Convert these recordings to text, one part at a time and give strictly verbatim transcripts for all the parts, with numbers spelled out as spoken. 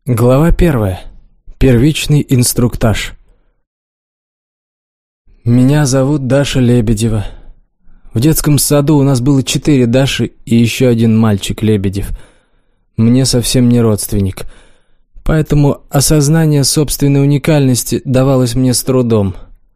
Глава первая. Первичный инструктаж. Меня зовут Даша Лебедева. В детском саду у нас было четыре Даши и еще один мальчик Лебедев. Мне совсем не родственник. Поэтому осознание собственной уникальности давалось мне с трудом.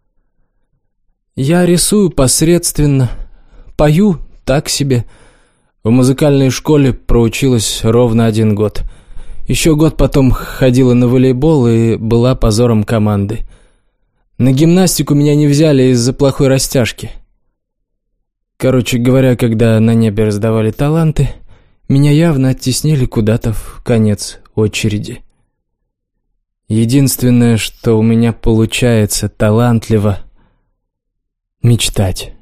Я рисую посредственно, пою так себе. В музыкальной школе проучилась ровно один год. Еще год потом ходила на волейбол и была позором команды. На гимнастику меня не взяли из-за плохой растяжки. Короче говоря, когда на небе раздавали таланты, меня явно оттеснили куда-то в конец очереди. Единственное, что у меня получается талантливо — мечтать.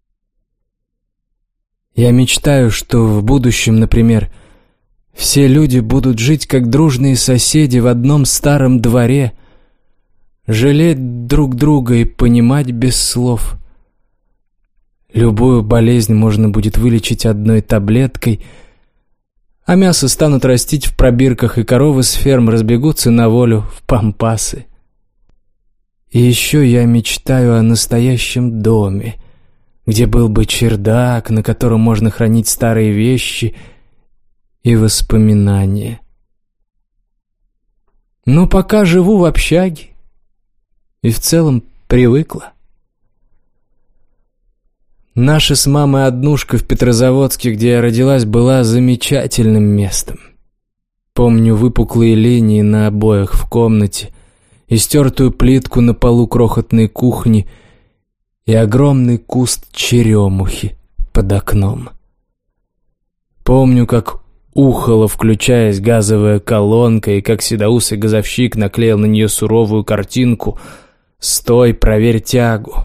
Я мечтаю, что в будущем, например, все люди будут жить как дружные соседи в одном старом дворе, жалеть друг друга и понимать без слов. Любую болезнь можно будет вылечить одной таблеткой, а мясо станут растить в пробирках, и коровы с ферм разбегутся на волю в пампасы. И еще я мечтаю о настоящем доме, где был бы чердак, на котором можно хранить старые вещи и воспоминания. Но пока живу в общаге и в целом привыкла. Наша с мамой однушка в Петрозаводске, где я родилась, была замечательным местом. Помню выпуклые линии на обоях в комнате, истертую плитку на полу крохотной кухни и огромный куст черемухи под окном. Помню, как ухала, включаясь, газовая колонка, и как седоусый газовщик наклеил на нее суровую картинку «Стой, проверь тягу».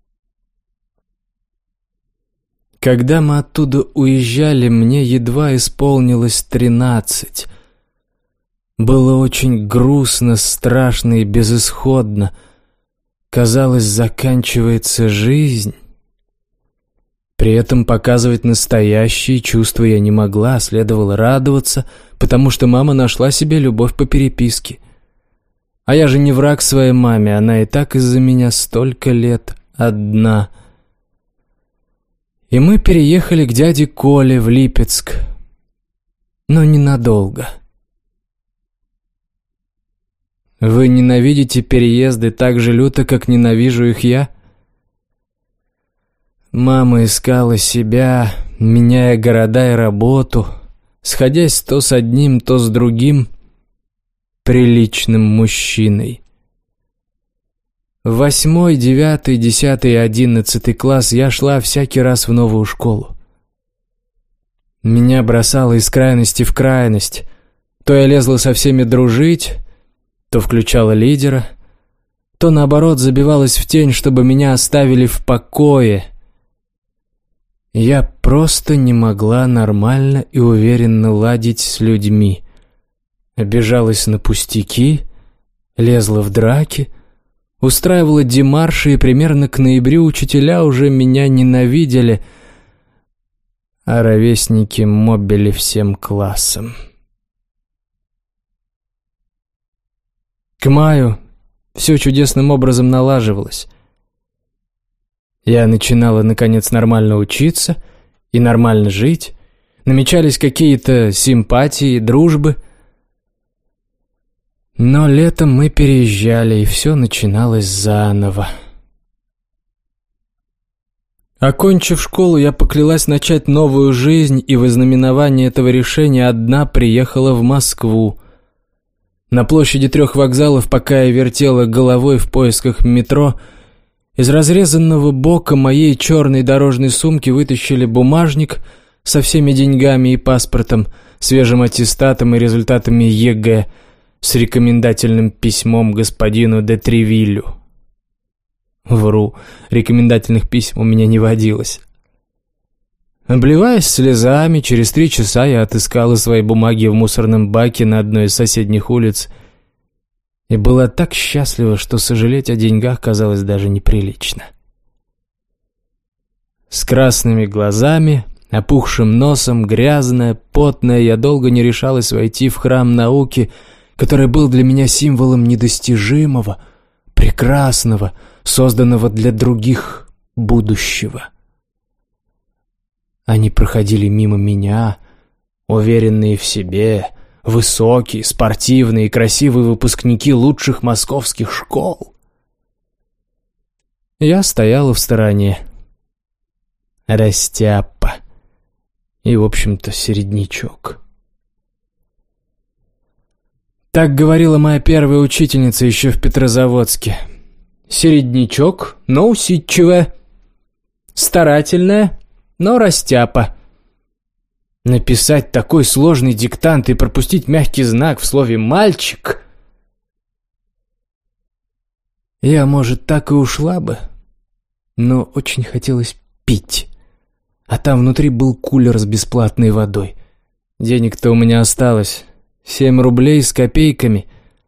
Когда мы оттуда уезжали, мне едва исполнилось тринадцать. Было очень грустно, страшно и безысходно. Казалось, заканчивается жизнь. При этом показывать настоящие чувства я не могла, следовало радоваться, потому что мама нашла себе любовь по переписке. А я же не враг своей маме, она и так из-за меня столько лет одна. И мы переехали к дяде Коле в Липецк, но ненадолго. Вы ненавидите переезды так же люто, как ненавижу их я? Мама искала себя, меняя города и работу, сходясь то с одним, то с другим приличным мужчиной. В восьмой, девятый, десятый и одиннадцатый класс я шла всякий раз в новую школу. Меня бросало из крайности в крайность. То я лезла со всеми дружить, то включала лидера, то, наоборот, забивалась в тень, чтобы меня оставили в покое. Я просто не могла нормально и уверенно ладить с людьми. Обижалась на пустяки, лезла в драки, устраивала демарши, и примерно к ноябрю учителя уже меня ненавидели, а ровесники мобили всем классом. К маю все чудесным образом налаживалось. Я начинала, наконец, нормально учиться и нормально жить. Намечались какие-то симпатии, дружбы. Но летом мы переезжали, и все начиналось заново. Окончив школу, я поклялась начать новую жизнь, и в ознаменование этого решения одна приехала в Москву. На площади трех вокзалов, пока я вертела головой в поисках метро, из разрезанного бока моей черной дорожной сумки вытащили бумажник со всеми деньгами и паспортом, свежим аттестатом и результатами ЕГЭ, с рекомендательным письмом господину де Тревиллю. Вру, рекомендательных писем у меня не водилось. Обливаясь слезами, через три часа я отыскала свои бумаги в мусорном баке на одной из соседних улиц и была так счастлива, что сожалеть о деньгах казалось даже неприлично. С красными глазами, опухшим носом, грязная, потная, я долго не решалась войти в храм науки который был для меня символом недостижимого, прекрасного, созданного для других будущего. Они проходили мимо меня, уверенные в себе, высокие, спортивные, красивые выпускники лучших московских школ. Я стояла в стороне, растяпа и, в общем-то, середнячок. Так говорила моя первая учительница еще в Петрозаводске. Середнячок, но усидчивая, старательная, но растяпа. Написать такой сложный диктант и пропустить мягкий знак в слове «мальчик». Я, может, так и ушла бы, но очень хотелось пить. А там внутри был кулер с бесплатной водой. Денег-то у меня осталось семь рублей с копейками.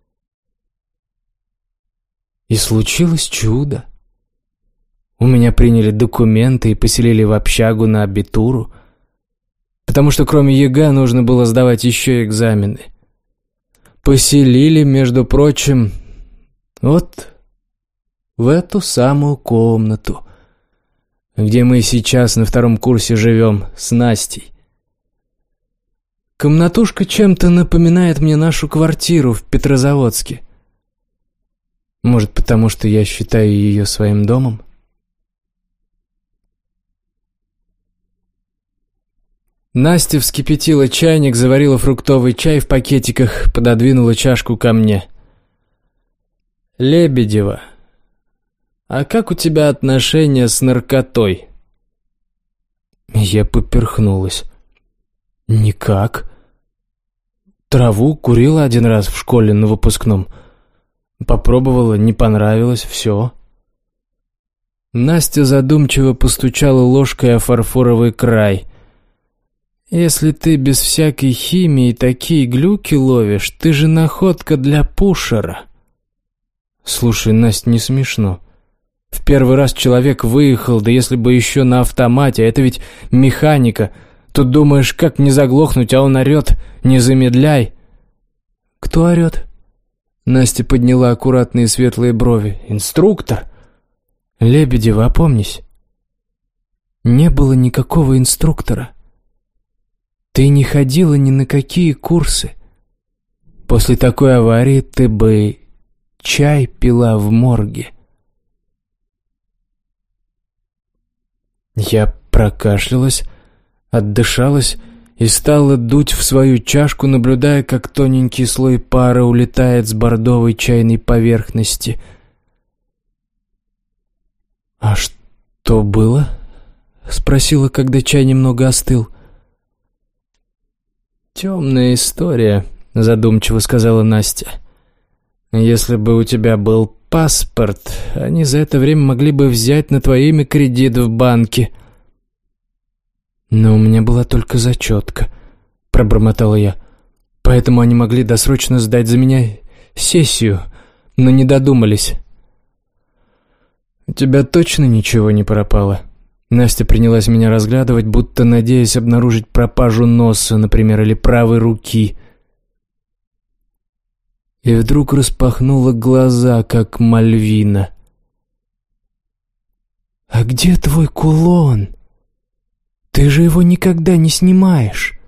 И случилось чудо. У меня приняли документы и поселили в общагу на абитуру, потому что кроме ЕГЭ нужно было сдавать еще экзамены. Поселили, между прочим, вот в эту самую комнату, где мы сейчас на втором курсе живем с Настей. Комнатушка чем-то напоминает мне нашу квартиру в Петрозаводске. Может, потому что я считаю ее своим домом? Настя вскипятила чайник, заварила фруктовый чай в пакетиках, пододвинула чашку ко мне. «Лебедева, а как у тебя отношения с наркотой?» Я поперхнулась. «Никак. Траву курила один раз в школе на выпускном. Попробовала, не понравилось, все». Настя задумчиво постучала ложкой о фарфоровый край. «Если ты без всякой химии такие глюки ловишь, ты же находка для пушера». «Слушай, Настя, не смешно. В первый раз человек выехал, да если бы еще на автомате, а это ведь механика. Тут думаешь, как не заглохнуть, а он орет, не замедляй». «Кто орет?» Настя подняла аккуратные светлые брови. «Инструктор». «Лебедева, опомнись. Не было никакого инструктора. Ты не ходила ни на какие курсы. После такой аварии ты бы чай пила в морге». Я прокашлялась, отдышалась и стала дуть в свою чашку, наблюдая, как тоненький слой пара улетает с бордовой чайной поверхности. «А что было?» — спросила, когда чай немного остыл. «Темная история», — задумчиво сказала Настя. «Если бы у тебя был паспорт, они за это время могли бы взять на твое имя кредит в банке». «Но у меня была только зачетка», — пробормотала я. «Поэтому они могли досрочно сдать за меня сессию, но не додумались». «У тебя точно ничего не пропало?» Настя принялась меня разглядывать, будто надеясь обнаружить пропажу носа, например, или правой руки. И вдруг распахнула глаза, как Мальвина. «А где твой кулон? Ты же его никогда не снимаешь».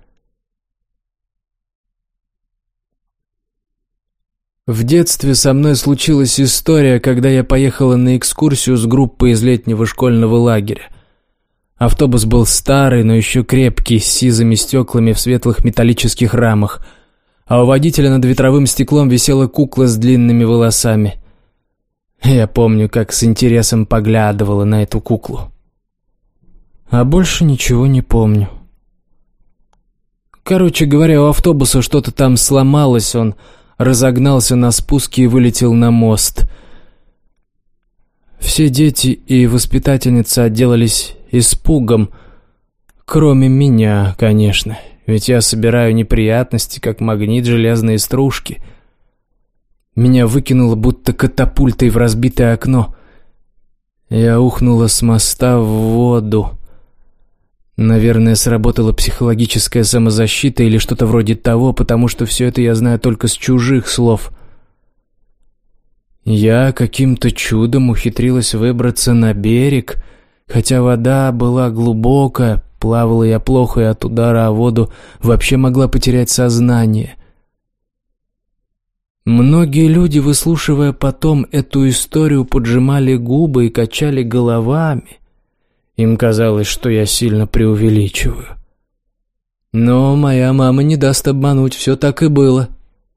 В детстве со мной случилась история, когда я поехала на экскурсию с группой из летнего школьного лагеря. Автобус был старый, но еще крепкий, с сизыми стеклами в светлых металлических рамах, а у водителя над ветровым стеклом висела кукла с длинными волосами. Я помню, как с интересом поглядывала на эту куклу. А больше ничего не помню. Короче говоря, у автобуса что-то там сломалось, он разогнался на спуске и вылетел на мост. Все дети и воспитательница отделались испугом, кроме меня, конечно, ведь я собираю неприятности, как магнит железные стружки. Меня выкинуло будто катапультой в разбитое окно. Я ухнула с моста в воду. Наверное, сработала психологическая самозащита или что-то вроде того, потому что все это я знаю только с чужих слов. Я каким-то чудом ухитрилась выбраться на берег, хотя вода была глубокая, плавала я плохо и от удара о воду вообще могла потерять сознание. Многие люди, выслушивая потом эту историю, поджимали губы и качали головами. Им казалось, что я сильно преувеличиваю. Но моя мама не даст обмануть, все так и было.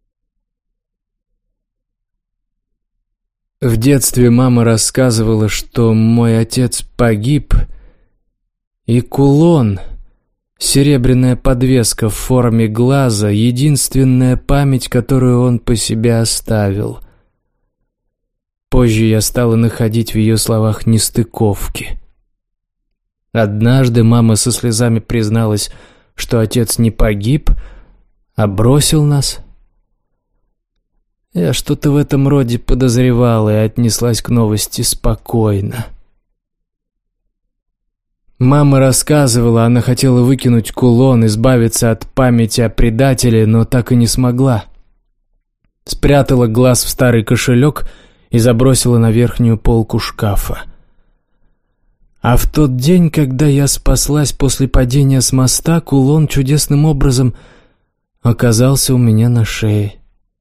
В детстве мама рассказывала, что мой отец погиб, и кулон, серебряная подвеска в форме глаза, единственная память, которую он по себе оставил. Позже я стала находить в ее словах нестыковки. Однажды мама со слезами призналась, что отец не погиб, а бросил нас. Я что-то в этом роде подозревала и отнеслась к новости спокойно. Мама рассказывала, она хотела выкинуть кулон, избавиться от памяти о предателе, но так и не смогла. Спрятала глаз в старый кошелек и забросила на верхнюю полку шкафа. А в тот день, когда я спаслась после падения с моста, кулон чудесным образом оказался у меня на шее.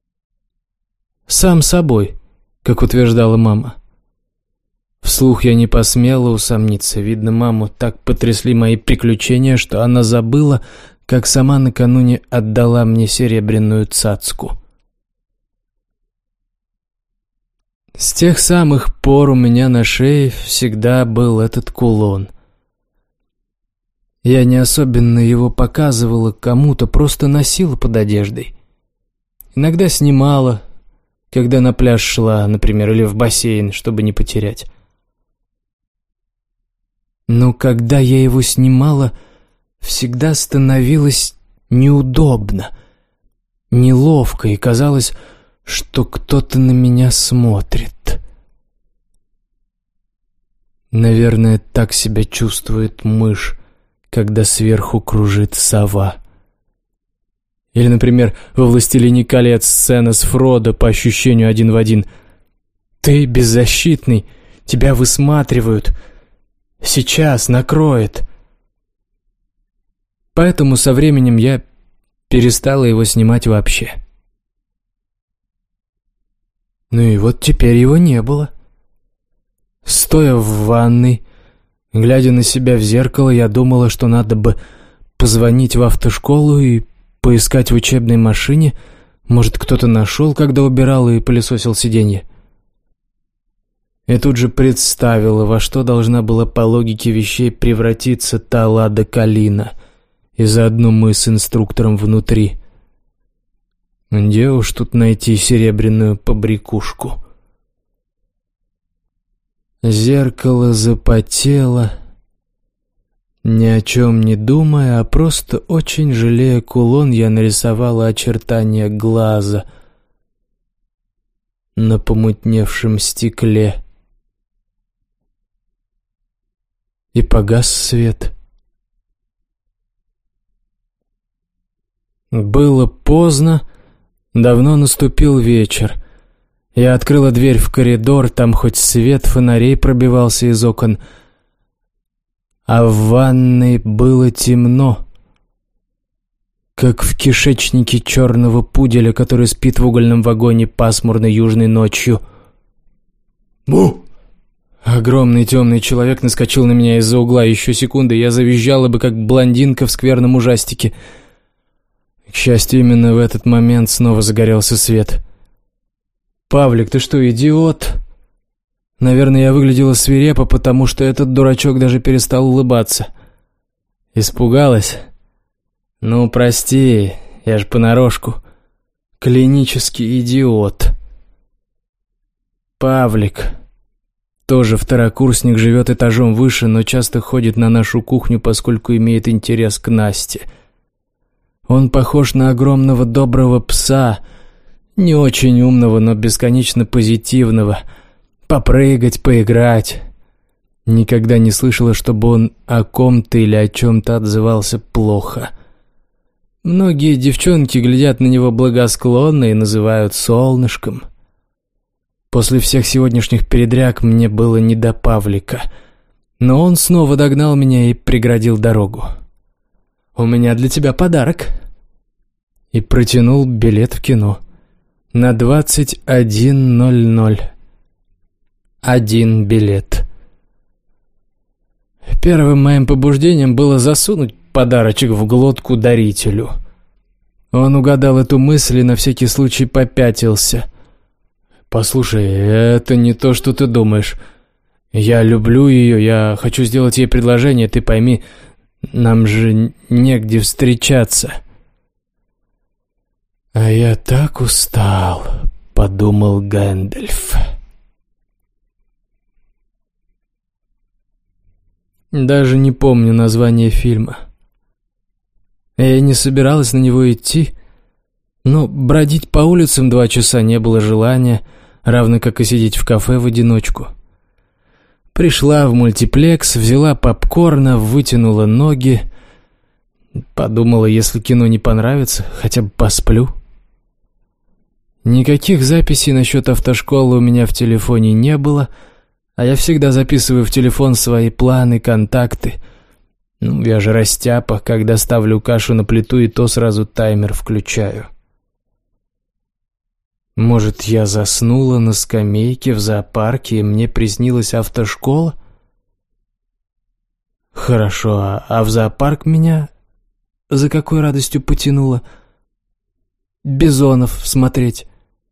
Сам собой, как утверждала мама. Вслух я не посмела усомниться. Видно, маму так потрясли мои приключения, что она забыла, как сама накануне отдала мне серебряную цацку. С тех самых пор у меня на шее всегда был этот кулон. Я не особенно его показывала кому-то, просто носила под одеждой. Иногда снимала, когда на пляж шла, например, или в бассейн, чтобы не потерять. Но когда я его снимала, всегда становилось неудобно, неловко, и казалось, что кто-то на меня смотрит. Наверное, так себя чувствует мышь, когда сверху кружит сова. Или, например, во «Властелине колец» сцена с Фродо по ощущению один в один. «Ты беззащитный, тебя высматривают, сейчас накроет». Поэтому со временем я перестала его снимать вообще. Ну и вот теперь его не было. Стоя в ванной, глядя на себя в зеркало, я думала, что надо бы позвонить в автошколу и поискать в учебной машине. Может, кто-то нашел, когда убирал и пылесосил сиденье. И тут же представила, во что должна была по логике вещей превратиться та Лада Калина, и заодно мы с инструктором внутри. Где уж тут найти серебряную побрякушку? Зеркало запотело. Ни о чем не думая, а просто очень жалея кулон, я нарисовала очертания глаза на помутневшем стекле. И погас свет. Было поздно. Давно наступил вечер. Я открыла дверь в коридор, там хоть свет фонарей пробивался из окон, а в ванной было темно, как в кишечнике черного пуделя, который спит в угольном вагоне пасмурной южной ночью. «Му!» Огромный темный человек наскочил на меня из-за угла. Еще секунды, я завизжала бы, как блондинка в скверном ужастике. К счастью, именно в этот момент снова загорелся свет. «Павлик, ты что, идиот?» Наверное, я выглядела свирепо, потому что этот дурачок даже перестал улыбаться. Испугалась? Ну, прости, я ж понарошку. Клинический идиот. Павлик. Тоже второкурсник, живет этажом выше, но часто ходит на нашу кухню, поскольку имеет интерес к Насте. Он похож на огромного доброго пса, не очень умного, но бесконечно позитивного. Попрыгать, поиграть. Никогда не слышала, чтобы он о ком-то или о чем-то отзывался плохо. Многие девчонки глядят на него благосклонно и называют солнышком. После всех сегодняшних передряг мне было не до Павлика, но он снова догнал меня и преградил дорогу. «У меня для тебя подарок!» И протянул билет в кино на двадцать один ноль ноль. Один билет. Первым моим побуждением было засунуть подарочек в глотку дарителю. Он угадал эту мысль и на всякий случай попятился. «Послушай, это не то, что ты думаешь. Я люблю ее, я хочу сделать ей предложение, ты пойми, нам же негде встречаться». «А я так устал», — подумал Гэндальф. Даже не помню название фильма. Я не собиралась на него идти, но бродить по улицам два часа не было желания, равно как и сидеть в кафе в одиночку. Пришла в мультиплекс, взяла попкорна, вытянула ноги, подумала, если кино не понравится, хотя бы посплю. Никаких записей насчет автошколы у меня в телефоне не было, а я всегда записываю в телефон свои планы, контакты. Ну, я же растяпа, когда ставлю кашу на плиту, и то сразу таймер включаю. Может, я заснула на скамейке в зоопарке, и мне приснилась автошкола? Хорошо, а, а в зоопарк меня за какой радостью потянуло? Бизонов смотреть.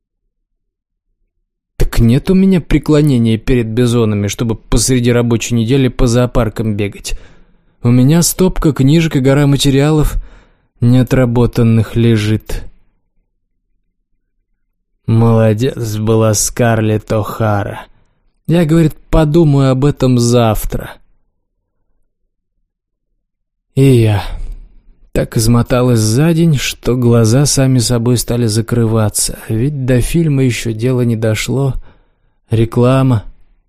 Так нет у меня преклонения перед бизонами, чтобы посреди рабочей недели по зоопаркам бегать. У меня стопка книжек и гора материалов неотработанных лежит. Молодец была Скарлетт О'Хара. Я, говорит, подумаю об этом завтра. И я так измоталась за день, что глаза сами собой стали закрываться. Ведь до фильма еще дело не дошло. Реклама.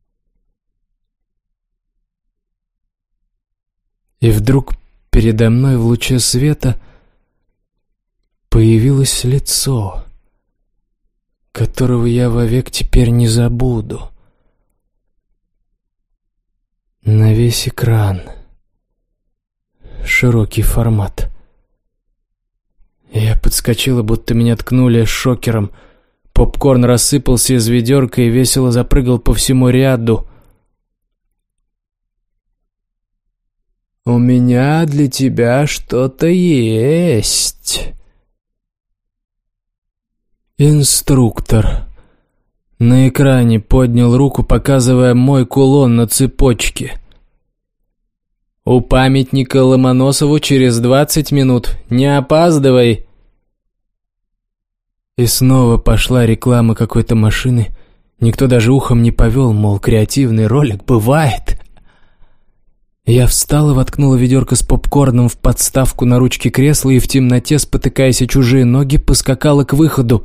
И вдруг передо мной в луче света появилось лицо, которого я вовек теперь не забуду. На весь экран. Широкий формат. Я подскочила, будто меня ткнули шокером. Попкорн рассыпался из ведерка и весело запрыгал по всему ряду. «У меня для тебя что-то есть». Инструктор на экране поднял руку, показывая мой кулон на цепочке. «У памятника Ломоносову через двадцать минут. Не опаздывай!» И снова пошла реклама какой-то машины. Никто даже ухом не повел, мол, креативный ролик бывает. Я встала, воткнула ведерко с попкорном в подставку на ручке кресла и в темноте, спотыкаясь о чужие ноги, поскакала к выходу.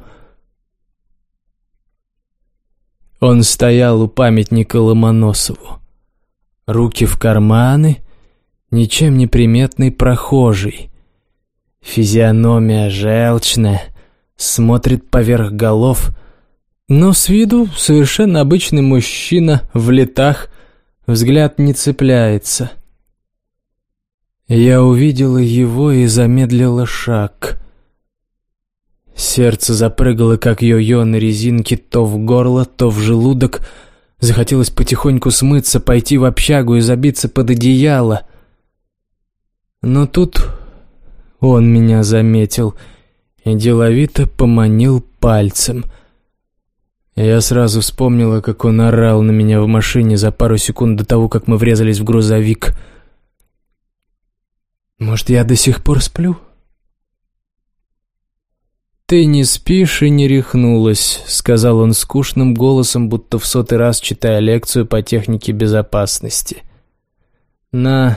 Он стоял у памятника Ломоносову. Руки в карманы, ничем не приметный прохожий. Физиономия желчная, смотрит поверх голов, но с виду совершенно обычный мужчина в летах, взгляд не цепляется. Я увидела его и замедлила шаг. Сердце запрыгало, как йо-йо на резинке, то в горло, то в желудок. Захотелось потихоньку смыться, пойти в общагу и забиться под одеяло. Но тут он меня заметил и деловито поманил пальцем. Я сразу вспомнила, как он орал на меня в машине за пару секунд до того, как мы врезались в грузовик. Может, я до сих пор сплю? «Ты не спишь и не рехнулась», — сказал он скучным голосом, будто в сотый раз читая лекцию по технике безопасности. «На...»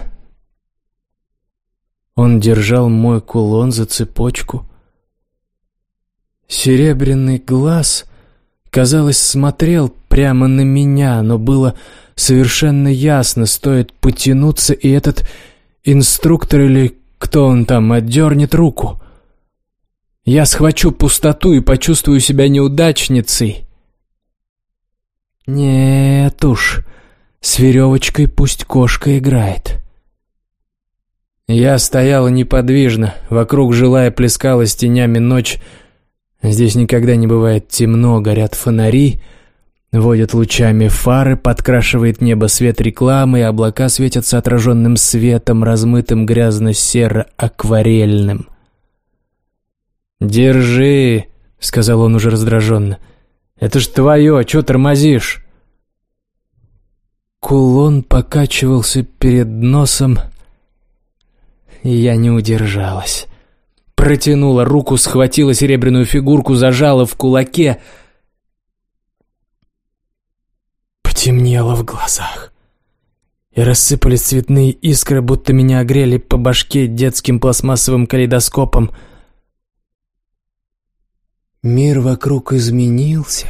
Он держал мой кулон за цепочку. Серебряный глаз, казалось, смотрел прямо на меня, но было совершенно ясно, стоит потянуться, и этот инструктор или кто он там отдернет руку. Я схвачу пустоту и почувствую себя неудачницей. Нет уж, с веревочкой пусть кошка играет. Я стояла неподвижно, вокруг жилая плескалась тенями ночь. Здесь никогда не бывает темно, горят фонари, водят лучами фары, подкрашивает небо свет рекламы, и облака светятся отраженным светом, размытым грязно-серо-акварельным. «Держи», — сказал он уже раздраженно. «Это ж твое, чё тормозишь?» Кулон покачивался перед носом, и я не удержалась. Протянула руку, схватила серебряную фигурку, зажала в кулаке. Потемнело в глазах, и рассыпались цветные искры, будто меня огрели по башке детским пластмассовым калейдоскопом. Мир вокруг изменился.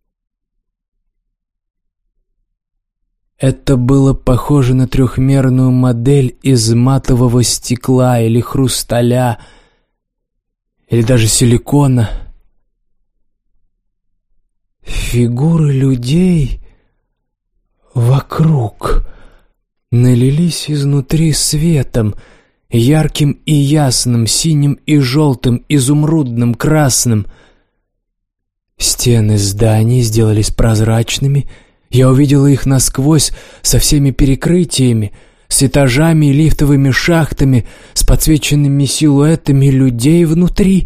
Это было похоже на трехмерную модель из матового стекла или хрусталя, или даже силикона. Фигуры людей вокруг налились изнутри светом, ярким и ясным, синим и желтым, изумрудным, красным. Стены зданий сделались прозрачными. Я увидела их насквозь, со всеми перекрытиями, с этажами и лифтовыми шахтами, с подсвеченными силуэтами людей внутри.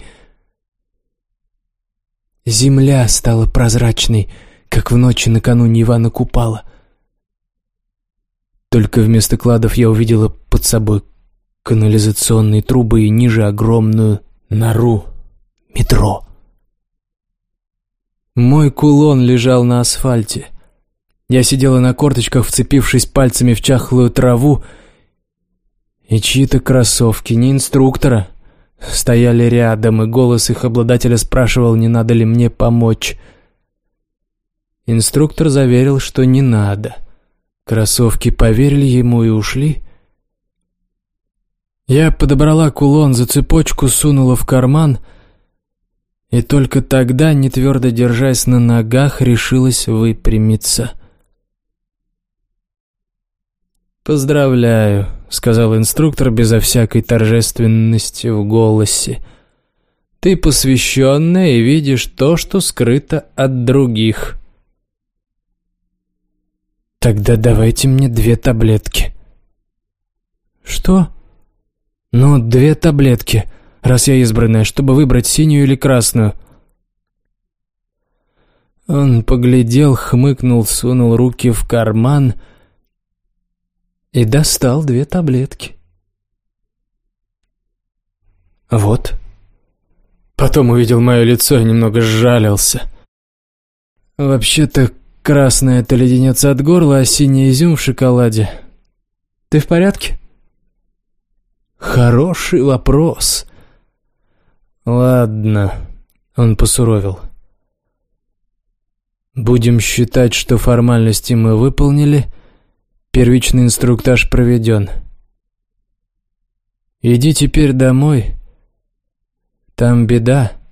Земля стала прозрачной, как в ночи накануне Ивана Купала. Только вместо кладов я увидела под собой канализационные трубы и ниже огромную нору метро. Мой кулон лежал на асфальте. Я сидела на корточках, вцепившись пальцами в чахлую траву, и чьи-то кроссовки, не инструктора, стояли рядом, и голос их обладателя спрашивал, не надо ли мне помочь. Инструктор заверил, что не надо. Кроссовки поверили ему и ушли. Я подобрала кулон за цепочку, сунула в карман, и только тогда, не твердо держась на ногах, решилась выпрямиться. «Поздравляю», — сказал инструктор безо всякой торжественности в голосе. «Ты посвященная и видишь то, что скрыто от других». «Тогда давайте мне две таблетки». «Что?» «Ну, две таблетки, раз я избранная, чтобы выбрать синюю или красную». Он поглядел, хмыкнул, сунул руки в карман и достал две таблетки. «Вот». Потом увидел мое лицо и немного сжалился. «Вообще-то красное — это леденец от горла, а синий — изюм в шоколаде. Ты в порядке?» «Хороший вопрос». «Ладно», — он посуровил. «Будем считать, что формальности мы выполнили, первичный инструктаж проведен. Иди теперь домой. Там беда».